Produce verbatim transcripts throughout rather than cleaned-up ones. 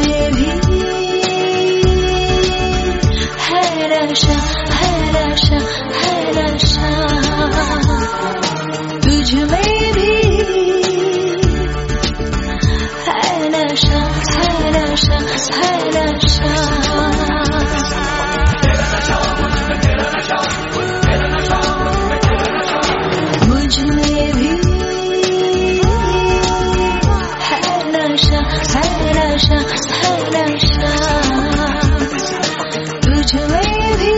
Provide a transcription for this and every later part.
में भी है नशा, है नशा, है नशा, तुझ में भी है नशा, है नशा, है नशा। मुझ में भी है नशा, है नशा, है नशा, तुझ में भी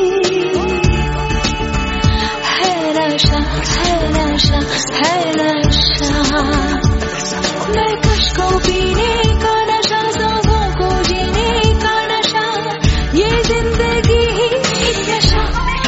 है नशा, है नशा, है नशा। मैं कश को पीने का नशा, सांसों को जीने का नशा, ये जिंदगी ही नशा।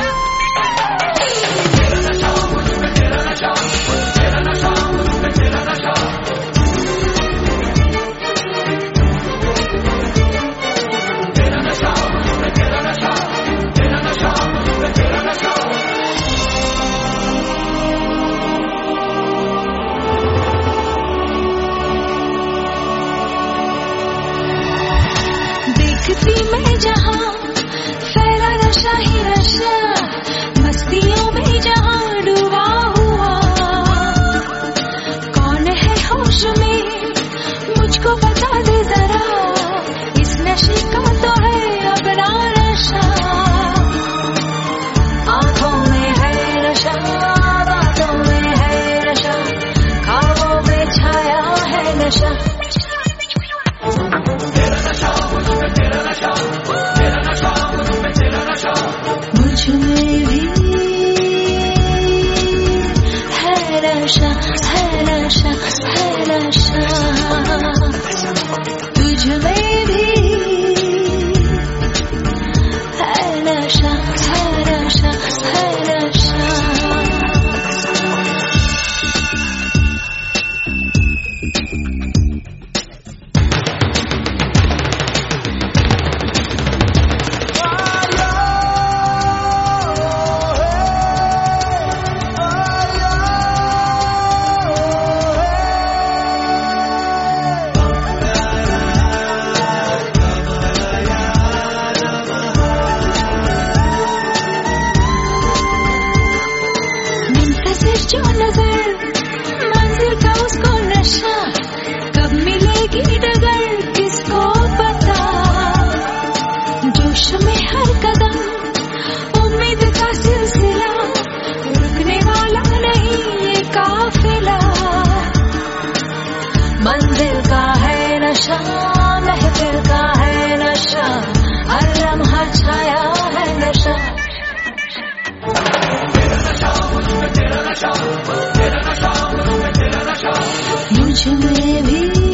देखती मैं जहाँ फैला नशा ही नशा, मस्तियों में जहाँ डूबा हुआ, कौन है होश में मुझको बता दे जरा, इस नशे का तो है अपना नशा। आंखों में है नशा, बातों में है नशा, ख्वाबों में छाया है नशा। मुझ में भी है नशा, है नशा, है नशा, तुझ में भी है नशा, है नशा, है नशा। जो नजर मंजिल का उसको नशा, कब मिलेगी डगर किसको पता, जोश में हर कदम उम्मीद का सिलसिला, रुकने वाला नहीं ये काफिला। मंजिल का है नशा, महफिल का है नशा, हर लम्हा छाया है नशा। मुझ में भी